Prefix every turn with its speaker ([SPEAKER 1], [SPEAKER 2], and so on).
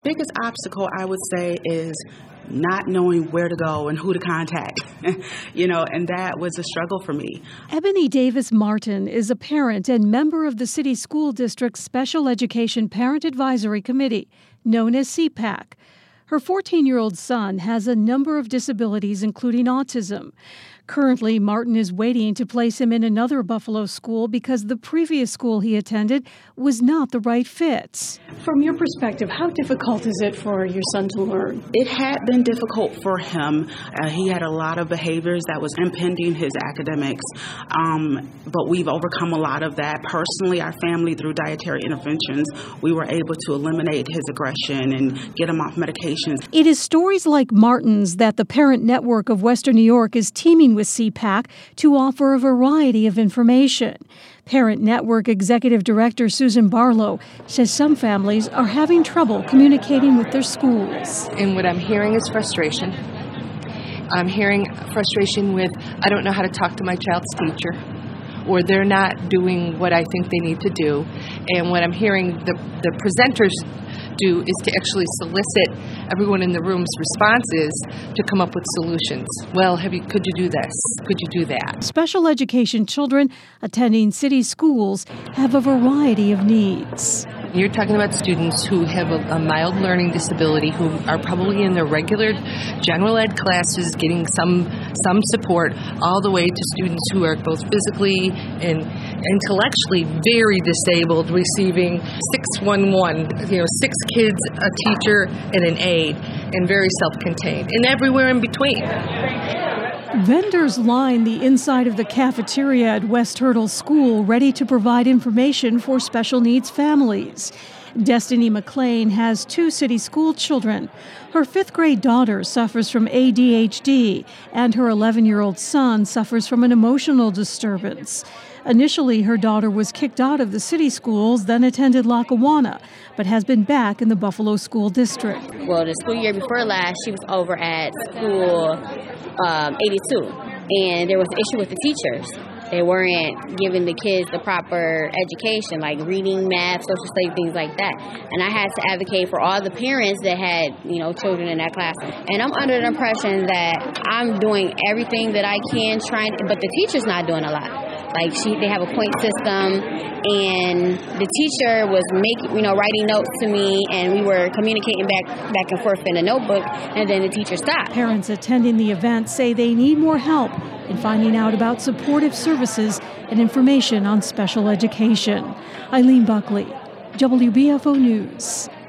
[SPEAKER 1] biggest obstacle, I would say, is not knowing where to go and who to contact, and that was a struggle for me.
[SPEAKER 2] Ebony Davis Martin is a parent and member of the City School District's Special Education Parent Advisory Committee, known as CPAC. Her 14-year-old son has a number of disabilities, including autism. Currently, Martin is waiting to place him in another Buffalo school because the previous school he attended was not the right fit. From your perspective, how difficult is it for your son to learn?
[SPEAKER 1] It had been difficult for him. He had a lot of behaviors that was impeding his academics, but we've overcome a lot of that. Personally, our family, through dietary interventions, we were able to eliminate his aggression and get him off medications.
[SPEAKER 2] It is stories like Martin's that the Parent Network of Western New York is teaming with CPAC to offer a variety of information. Parent Network Executive Director Susan Barlow says some families are having trouble communicating with their schools.
[SPEAKER 3] And what I'm hearing is frustration. I'm hearing frustration with, I don't know how to talk to my child's teacher, or they're not doing what I think they need to do. And what I'm hearing the presenters do is to actually solicit everyone in the room's responses to come up with solutions. Well, could you do this? Could you do that?
[SPEAKER 2] Special education children attending city schools have a variety of needs.
[SPEAKER 3] You're talking about students who have a mild learning disability, who are probably in their regular general ed classes getting some support, all the way to students who are both physically and intellectually very disabled, receiving 611, 6 kids, a teacher, and an aide, and very self-contained, and everywhere in between.
[SPEAKER 2] Vendors line the inside of the cafeteria at West Hurdle School, ready to provide information for special needs families. Destiny McLean has 2 city school children. Her 5th grade daughter suffers from ADHD, and her 11-year-old son suffers from an emotional disturbance. Initially, her daughter was kicked out of the city schools, then attended Lackawanna, but has been back in the Buffalo School District.
[SPEAKER 4] Well, the school year before last, she was over at school 82, and there was an issue with the teachers. They weren't giving the kids the proper education, like reading, math, social studies, things like that. And I had to advocate for all the parents that had, children in that classroom. And I'm under the impression that I'm doing everything that I can, but the teacher's not doing a lot. Like they have a point system, and the teacher was writing notes to me, and we were communicating back and forth in a notebook, and then the teacher stopped.
[SPEAKER 2] Parents attending the event say they need more help in finding out about supportive services and information on special education. Eileen Buckley, WBFO News.